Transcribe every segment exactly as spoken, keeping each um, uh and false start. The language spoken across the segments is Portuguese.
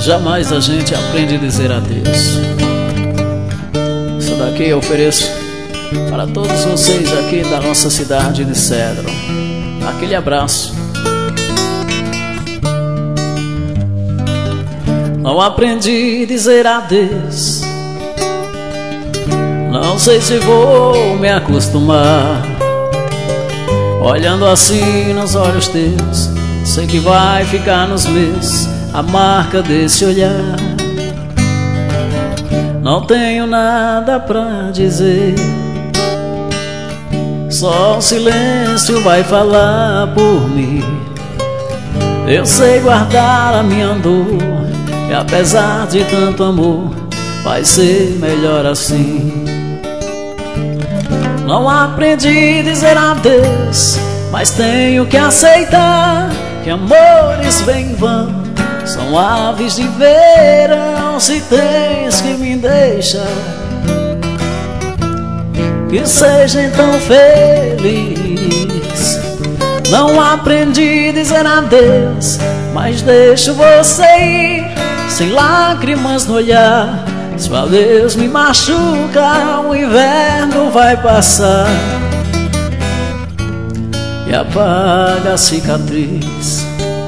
jamais a gente aprende a dizer adeus. Isso daqui eu ofereço para todos vocês aqui da nossa cidade de Cedro. Aquele abraço. Não aprendi a dizer adeus, não sei se vou me acostumar. Olhando assim nos olhos teus, sei que vai ficar nos meus a marca desse olhar. Não tenho nada pra dizer, só o silêncio vai falar por mim. Eu sei guardar a minha dor, e apesar de tanto amor, vai ser melhor assim. Não aprendi a dizer adeus, mas tenho que aceitar que amores vêm e vão, são aves de verão. Se tens que me deixar, que seja então feliz. Não aprendi a dizer adeus, mas deixo você ir, sem lágrimas no olhar. Se o adeus me machuca, o inverno vai passar e apaga a cicatriz.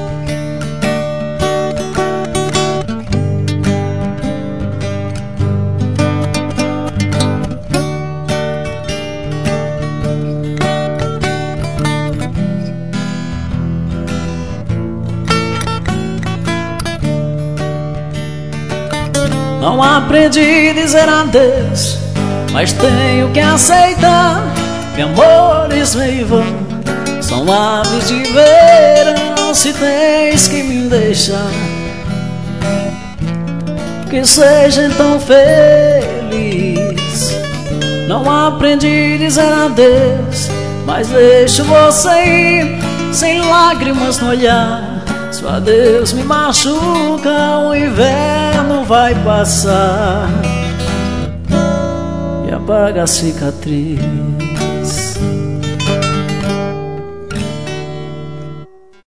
Não aprendi a dizer adeus, mas tenho que aceitar que amores vêm e vão, são aves de verão. Se tens que me deixar, que seja então feliz. Não aprendi a dizer adeus, mas deixo você ir, sem lágrimas no olhar. Se o adeus me machuca, o inverno vai passar e apaga a cicatriz.